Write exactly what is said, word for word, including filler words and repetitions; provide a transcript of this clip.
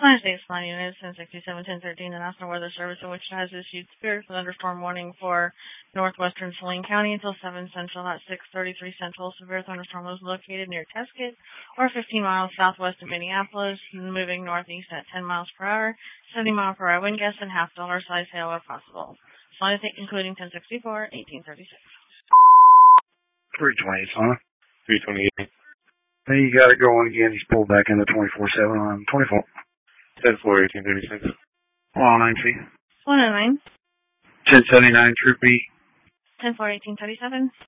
United States Flying Unit ten sixty-seven ten thirteen, the National Weather Service in Wichita has issued severe thunderstorm warning for northwestern Saline County until seven Central at six thirty-three Central. Severe thunderstorm was located near Tesket, or fifteen miles southwest of Minneapolis, moving northeast at ten miles per hour, seventy mile per hour wind gusts, and half dollar size hail are possible. Flight including ten sixty-four eighteen thirty-six. three twenty, son. three twenty-eight. Hey, you got it going again. He's pulled back into twenty-four seven on twenty-four. ten four eighteen thirty-six. Law nine C. one oh nine. ten seventy-nine, Troop B. ten four eighteen thirty-seven.